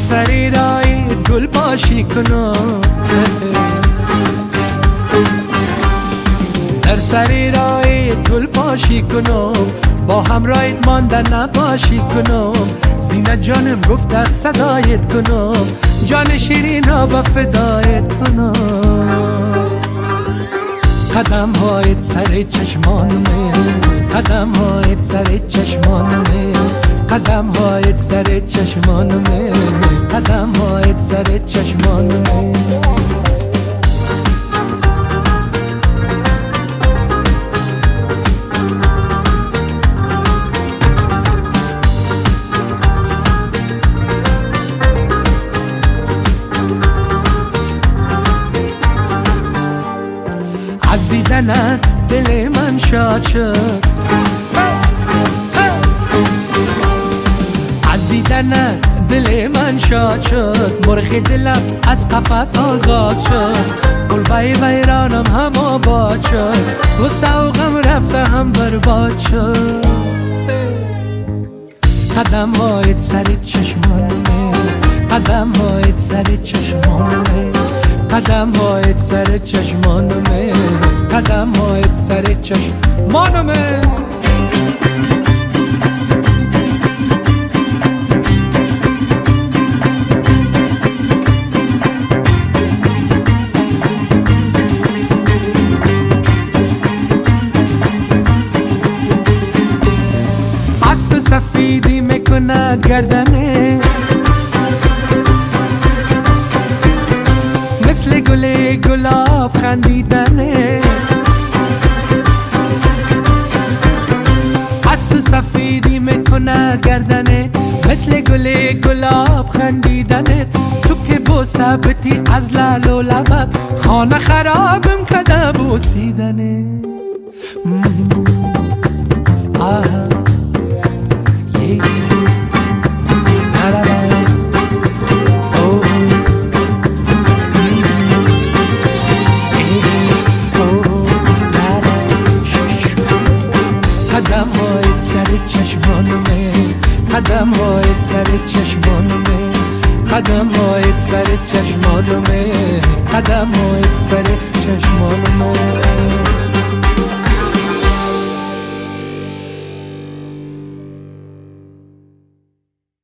سری رای گل پاشی کنم، در سری رای گل پاشی کنم، با هم رایت ماندن نباشی کنم. زینه جانم گفت از صدایت کنم، جان شیرین را با فدایت کنم. قدم هایت سر چشمانمه، قدم هایت سر چشمانمه، قدم هایت سر چشمانمه، قدم هایت سر چشمانمه. از دیدنت دل من شاد شد، از دیدنت دل من شاد شد. مرغ دلم از قفس آزاد شد، قلبه ویرانم هم آباد شد، غصه و غم رفته هم برباد شد. قدم هایت سر چشمانمه، قدم هایت سر چشمانمه، قدم هایت سر چشمانمه، قدم هایت سر چشمانمه. از تو سفیدی میکنه گردنه، مثل گل گلاب خندیدنه. از تو سفیدی میکنه گردنه، مثل گل گلاب خندیدنه. تو که بوسبتی از لعل و لبت، خانه خرابم کده بوسیدنه. قدم هایت سر چشمانمه، قدم هایت سر چشمانمه، قدم هایت سر چشمانمه، قدم هایت سر چشمانمه.